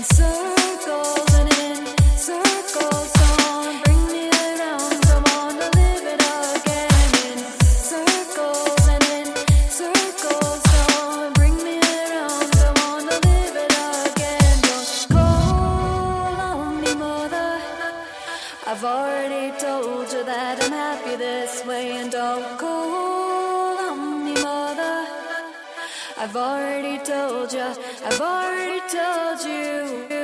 circles and in circles, don't bring me around. Don't wanna live it again. In circles and in circles, don't bring me around. Don't wanna live it again. Don't call on me, mother. I've already told you that I'm happy this way, and don't call on me, mother. I've already told you, I've already told you.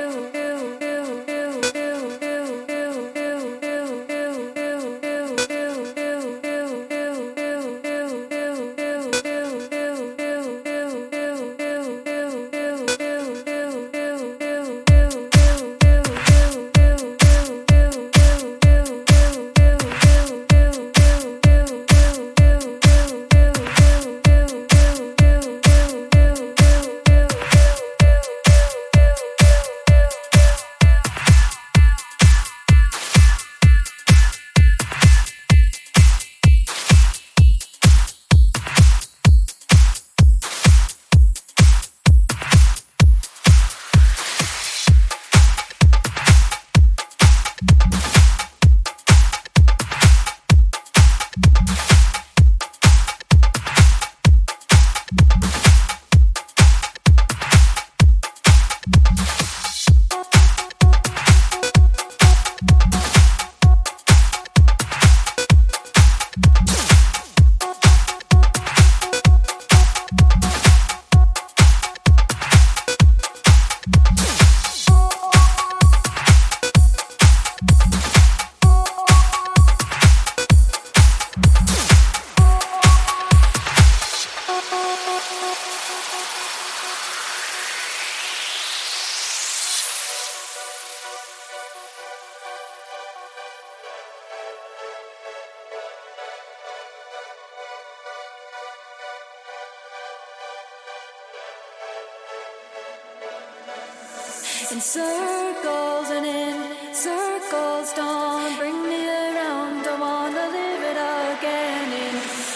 In circles and in circles, don't bring me around. Don't wanna live it again. In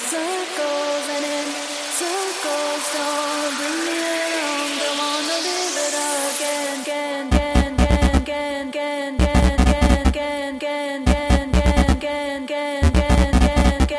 circles and in circles, don't bring me around. Don't wanna live it again. Again, again, again, again, again, again, again, again, again, again, again, again, again,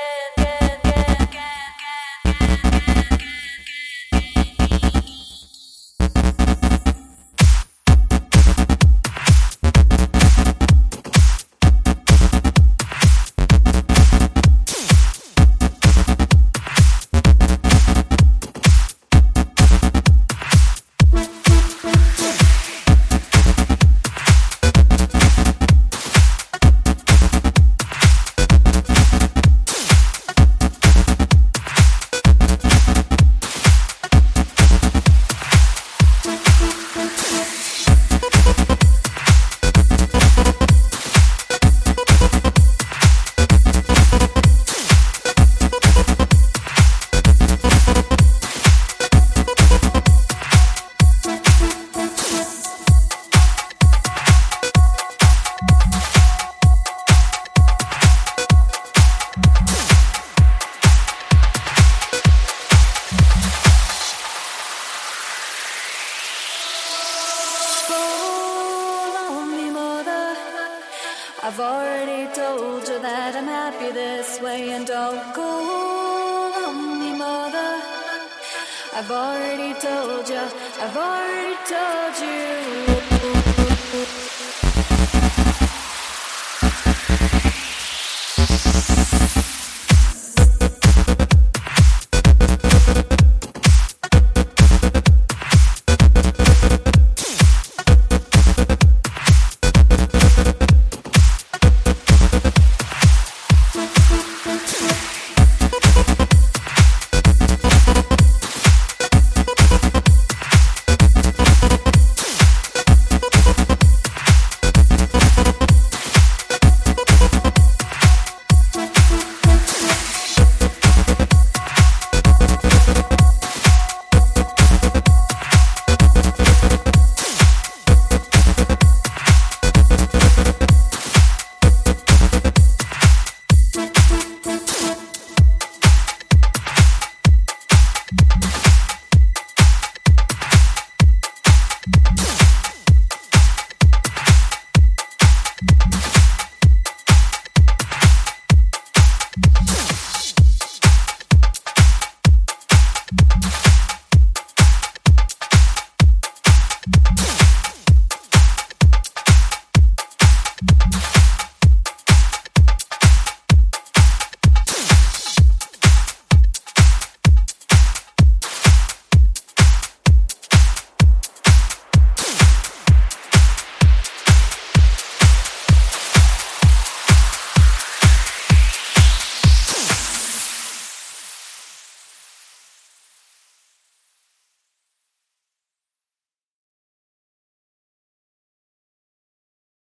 I've already told you that I'm happy this way, and don't call on me, mother. I've already told you, I've already told you.